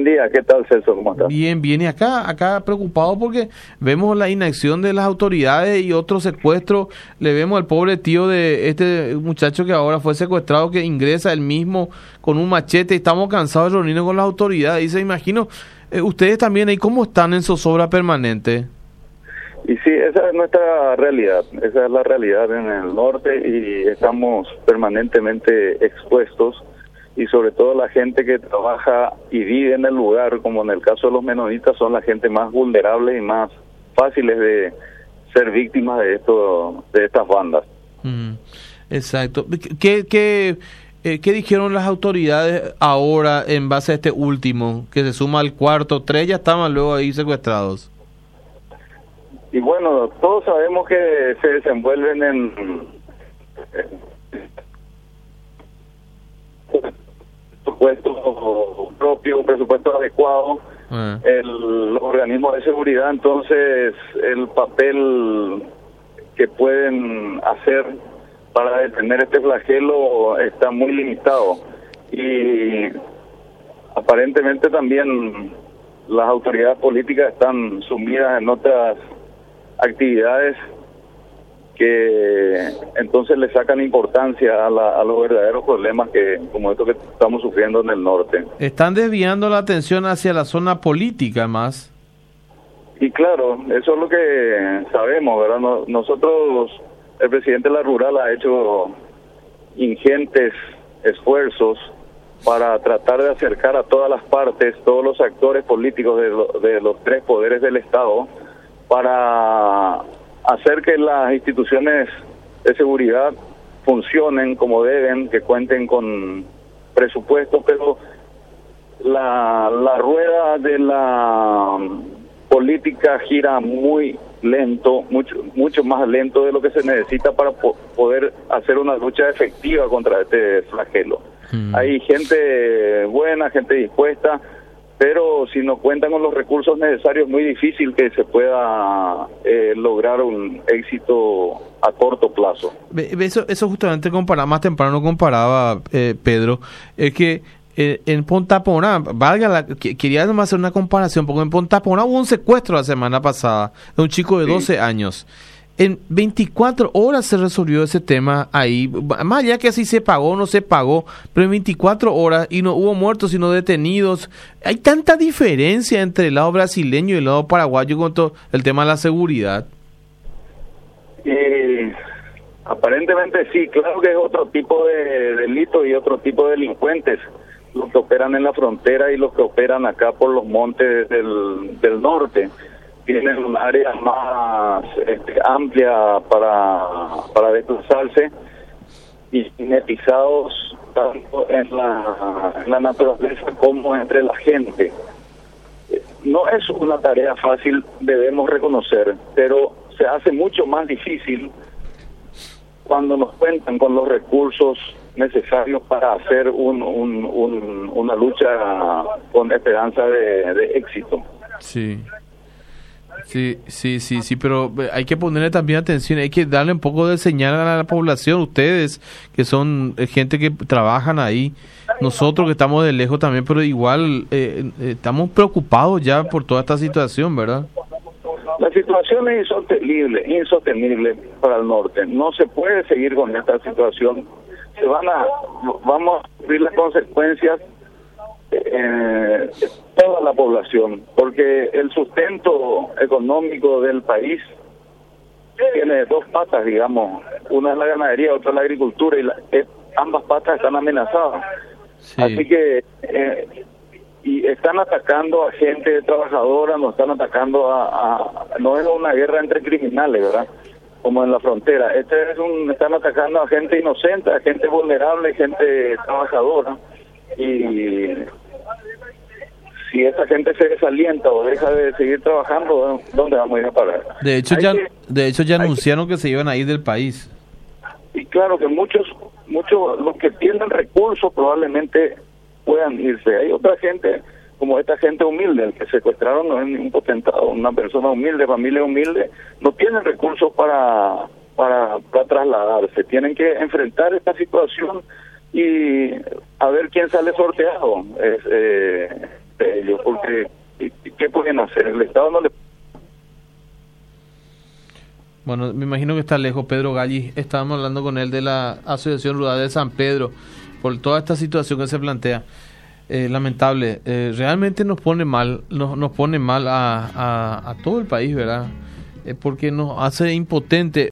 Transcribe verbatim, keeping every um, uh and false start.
buen día. ¿Qué tal, Celso? ¿Cómo estás? Bien, bien. Y acá, acá preocupado porque vemos la inacción de las autoridades y otro secuestro. Le vemos al pobre tío de este muchacho que ahora fue secuestrado, que ingresa él mismo con un machete. Estamos cansados de reunirnos con las autoridades. Y se imagino, eh, ustedes también ahí, ¿cómo están en zozobra permanente? Y sí, esa es nuestra realidad. Esa es la realidad en el norte y estamos permanentemente expuestos. Y sobre todo la gente que trabaja y vive en el lugar, como en el caso de los menonitas, son la gente más vulnerable y más fáciles de ser víctimas de esto, de estas bandas. Mm, exacto. ¿Qué, qué, eh, ¿Qué dijeron las autoridades ahora en base a este último, que se suma al cuarto? Tres ya estaban luego ahí secuestrados. Y bueno, todos sabemos que se desenvuelven en... en presupuesto propio, presupuesto adecuado, uh. el organismo de seguridad, entonces el papel que pueden hacer para detener este flagelo está muy limitado y aparentemente también las autoridades políticas están sumidas en otras actividades que entonces le sacan importancia a, la, a los verdaderos problemas que como esto que estamos sufriendo en el norte. Están desviando la atención hacia la zona política más. Y claro, eso es lo que sabemos, ¿verdad? No, nosotros, el presidente de la Rural ha hecho ingentes esfuerzos para tratar de acercar a todas las partes, todos los actores políticos de, lo, de los tres poderes del Estado, para hacer que las instituciones de seguridad funcionen como deben, que cuenten con presupuestos, pero la, la rueda de la política gira muy lento, mucho mucho más lento de lo que se necesita para po poder hacer una lucha efectiva contra este flagelo. Mm. Hay gente buena, gente dispuesta, pero si no cuentan con los recursos necesarios, es muy difícil que se pueda eh, lograr un éxito a corto plazo. Eso, eso justamente comparaba, más temprano comparaba, eh, Pedro, es que eh, en Pontapona, valga la, que, quería nomás hacer una comparación, porque en Pontapona hubo un secuestro la semana pasada de un chico de doce sí. años. En veinticuatro horas se resolvió ese tema ahí, más allá que si se pagó o no se pagó, pero en veinticuatro horas, y no hubo muertos sino detenidos. Hay tanta diferencia entre el lado brasileño y el lado paraguayo con todo el tema de la seguridad. Eh, aparentemente sí, claro que es otro tipo de delitos y otro tipo de delincuentes los que operan en la frontera y los que operan acá por los montes del, del norte. Tienen un área más este, amplia para, para desplazarse y mimetizados tanto en la, en la naturaleza como entre la gente. No es una tarea fácil, debemos reconocer, pero se hace mucho más difícil cuando nos cuentan con los recursos necesarios para hacer un, un, un, una lucha con esperanza de, de éxito. Sí. Sí, sí, sí, sí, pero hay que ponerle también atención, hay que darle un poco de señal a la población, ustedes que son gente que trabajan ahí, nosotros que estamos de lejos también, pero igual eh, eh, estamos preocupados ya por toda esta situación, ¿verdad? La situación es insostenible, insostenible para el norte, no se puede seguir con esta situación, se van a, vamos a sufrir las consecuencias Eh, toda la población, porque el sustento económico del país tiene dos patas, digamos, una es la ganadería, otra es la agricultura, y la, eh, ambas patas están amenazadas. Sí. Así que eh, y están atacando a gente trabajadora, nos están atacando a, a no es una guerra entre criminales, ¿verdad? Como en la frontera. Este es un, están atacando a gente inocente, a gente vulnerable, gente trabajadora. Y si esa gente se desalienta o deja de seguir trabajando, ¿dónde vamos a ir a parar? De hecho, hay ya que, de hecho ya anunciaron que, que se iban a ir del país. Y claro que muchos, muchos, los que tienen recursos probablemente puedan irse. Hay otra gente, como esta gente humilde, el que secuestraron no es ningún potentado, una persona humilde, familia humilde, no tienen recursos para, para, para trasladarse. Tienen que enfrentar esta situación y a ver quién sale sorteado es, eh, de ellos. Eh, ¿Qué pueden hacer? El Estado no le... Bueno, me imagino que está lejos Pedro Galli. Estábamos hablando con él de la Asociación Rural de San Pedro por toda esta situación que se plantea. Eh, lamentable. Eh, realmente nos pone mal, nos, nos pone mal a, a, a todo el país, ¿verdad? Eh, porque nos hace impotente.